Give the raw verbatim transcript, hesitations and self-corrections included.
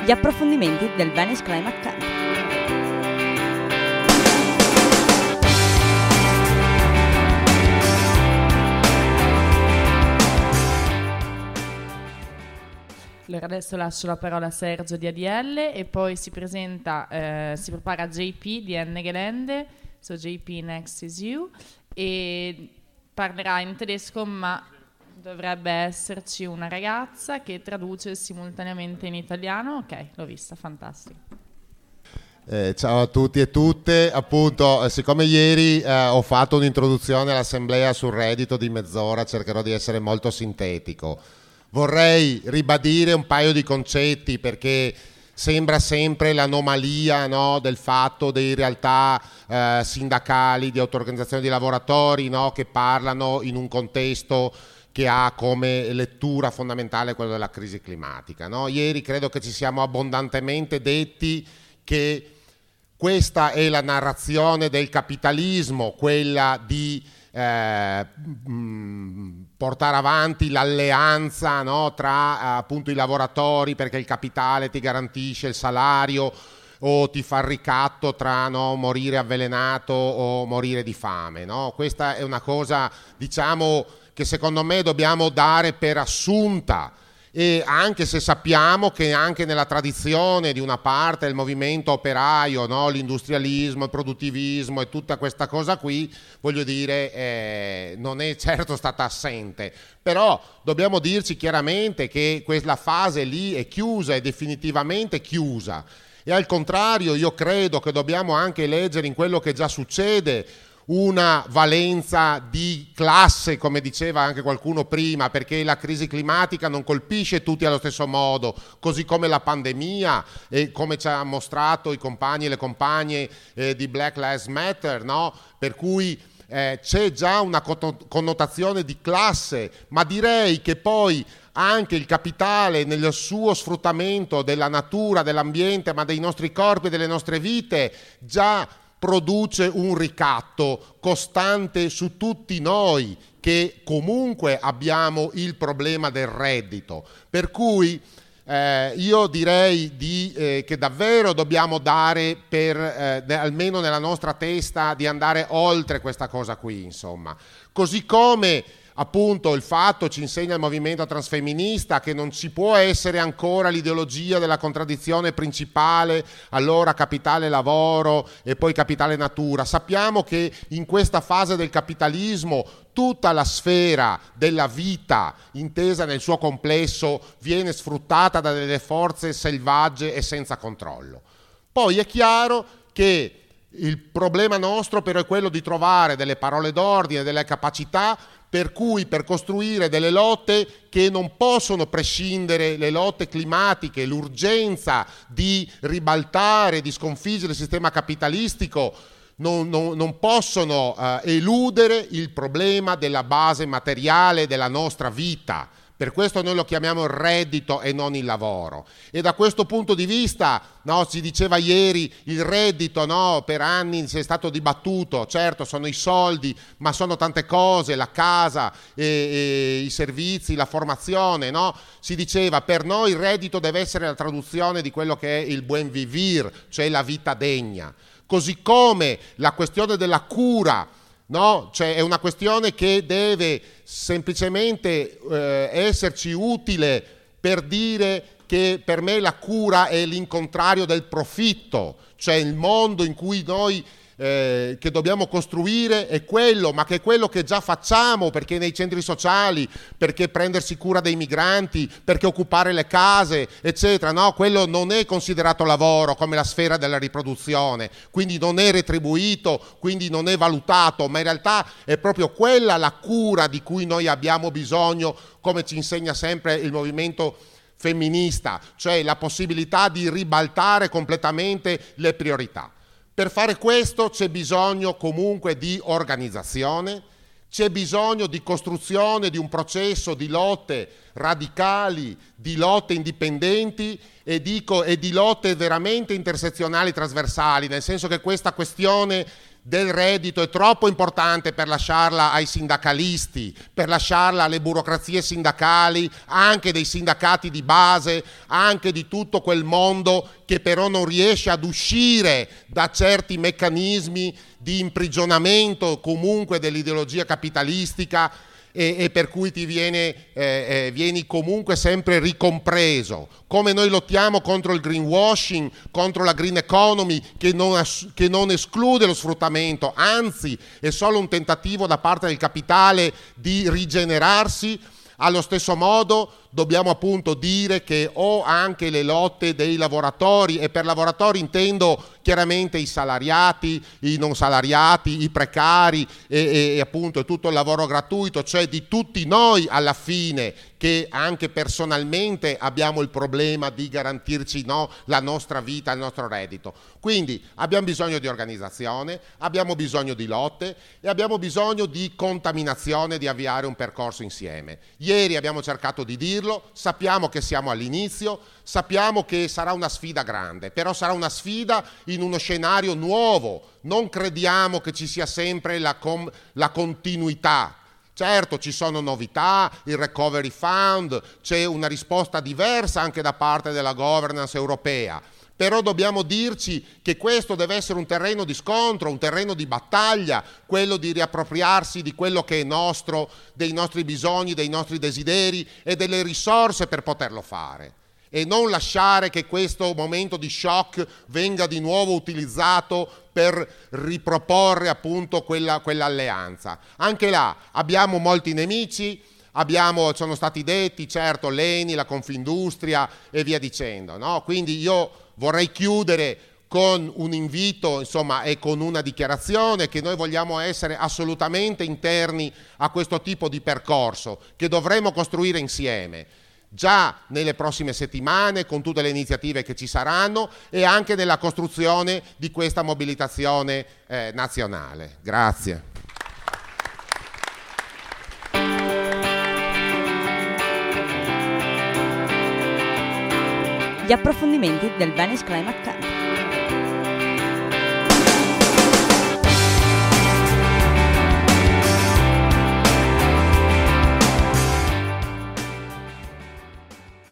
gli approfondimenti del Venice Climate Camp. Allora adesso lascio la parola a Sergio di A D L e poi si presenta, eh, si prepara J P di Enne Gelände, so J P next is you, e parlerà in tedesco, ma dovrebbe esserci una ragazza che traduce simultaneamente in italiano. Ok, l'ho vista, fantastico. Eh, ciao a tutti e tutte, appunto, eh, siccome ieri eh, ho fatto un'introduzione all'assemblea sul reddito di mezz'ora, cercherò di essere molto sintetico. Vorrei ribadire un paio di concetti perché sembra sempre l'anomalia, no, del fatto dei realtà eh, sindacali, di auto-organizzazioni di lavoratori, no, che parlano in un contesto che ha come lettura fondamentale quello della crisi climatica, no? Ieri credo che ci siamo abbondantemente detti che questa è la narrazione del capitalismo, quella di Eh, mh, portare avanti l'alleanza, no, tra eh, appunto i lavoratori, perché il capitale ti garantisce il salario o ti fa il ricatto tra, no, morire avvelenato o morire di fame, no? Questa è una cosa, diciamo, che secondo me dobbiamo dare per assunta, e anche se sappiamo che anche nella tradizione di una parte del movimento operaio, no, l'industrialismo, il produttivismo e tutta questa cosa qui, voglio dire, eh, non è certo stata assente, però dobbiamo dirci chiaramente che quella fase lì è chiusa, è definitivamente chiusa, e al contrario io credo che dobbiamo anche leggere in quello che già succede una valenza di classe, come diceva anche qualcuno prima, perché la crisi climatica non colpisce tutti allo stesso modo, così come la pandemia e come ci ha mostrato i compagni e le compagne eh, di Black Lives Matter, no? Per cui eh, c'è già una connotazione di classe, ma direi che poi anche il capitale nel suo sfruttamento della natura, dell'ambiente, ma dei nostri corpi e delle nostre vite già produce un ricatto costante su tutti noi che comunque abbiamo il problema del reddito. Per cui eh, io direi di, eh, che davvero dobbiamo dare per, eh, almeno nella nostra testa, di andare oltre questa cosa qui, insomma. Così come appunto il fatto ci insegna il movimento transfemminista che non ci può essere ancora l'ideologia della contraddizione principale, allora capitale lavoro e poi capitale natura. Sappiamo che in questa fase del capitalismo tutta la sfera della vita intesa nel suo complesso viene sfruttata da delle forze selvagge e senza controllo. Poi è chiaro che il problema nostro però è quello di trovare delle parole d'ordine, delle capacità per cui per costruire delle lotte che non possono prescindere, le lotte climatiche, l'urgenza di ribaltare, di sconfiggere il sistema capitalistico, non, non, non possono eh, eludere il problema della base materiale della nostra vita. Per questo noi lo chiamiamo il reddito e non il lavoro. E da questo punto di vista, no, si diceva ieri, il reddito, no, per anni si è stato dibattuto, certo sono i soldi, ma sono tante cose, la casa, e, e, i servizi, la formazione, no? Si diceva per noi il reddito deve essere la traduzione di quello che è il buen vivir, cioè la vita degna. Così come la questione della cura, no? Cioè è una questione che deve semplicemente eh, esserci utile per dire che per me la cura è l'incontrario del profitto, cioè il mondo in cui noi eh, che dobbiamo costruire è quello, ma che è quello che già facciamo, perché nei centri sociali, perché prendersi cura dei migranti, perché occupare le case, eccetera, no? Quello non è considerato lavoro come la sfera della riproduzione, quindi non è retribuito, quindi non è valutato, ma in realtà è proprio quella la cura di cui noi abbiamo bisogno, come ci insegna sempre il movimento femminista, cioè la possibilità di ribaltare completamente le priorità. Per fare questo c'è bisogno comunque di organizzazione, c'è bisogno di costruzione di un processo di lotte radicali, di lotte indipendenti e, dico, e di lotte veramente intersezionali, trasversali, nel senso che questa questione del reddito è troppo importante per lasciarla ai sindacalisti, per lasciarla alle burocrazie sindacali, anche dei sindacati di base, anche di tutto quel mondo che però non riesce ad uscire da certi meccanismi di imprigionamento comunque dell'ideologia capitalistica e, e per cui ti viene, eh, eh, vieni comunque sempre ricompreso. Come noi lottiamo contro il greenwashing, contro la green economy che non, as- che non esclude lo sfruttamento, anzi è solo un tentativo da parte del capitale di rigenerarsi. Allo stesso modo dobbiamo appunto dire che o anche le lotte dei lavoratori, e per lavoratori intendo chiaramente i salariati, i non salariati, i precari e, e appunto tutto il lavoro gratuito, cioè di tutti noi alla fine che anche personalmente abbiamo il problema di garantirci, no, la nostra vita, il nostro reddito. Quindi abbiamo bisogno di organizzazione, abbiamo bisogno di lotte e abbiamo bisogno di contaminazione, di avviare un percorso insieme. Ieri abbiamo cercato di dirlo, sappiamo che siamo all'inizio, sappiamo che sarà una sfida grande, però sarà una sfida in uno scenario nuovo. Non crediamo che ci sia sempre la, com- la continuità. Certo, ci sono novità, il Recovery Fund, c'è una risposta diversa anche da parte della governance europea, però dobbiamo dirci che questo deve essere un terreno di scontro, un terreno di battaglia, quello di riappropriarsi di quello che è nostro, dei nostri bisogni, dei nostri desideri e delle risorse per poterlo fare. E non lasciare che questo momento di shock venga di nuovo utilizzato per riproporre appunto quella, quell'alleanza. Anche là abbiamo molti nemici, abbiamo, sono stati detti, certo, l'Eni, la Confindustria e via dicendo, no? Quindi io vorrei chiudere con un invito, insomma, e con una dichiarazione che noi vogliamo essere assolutamente interni a questo tipo di percorso che dovremo costruire insieme. Già nelle prossime settimane con tutte le iniziative che ci saranno e anche nella costruzione di questa mobilitazione eh, nazionale. Grazie. Gli approfondimenti del Venice Climate Camp.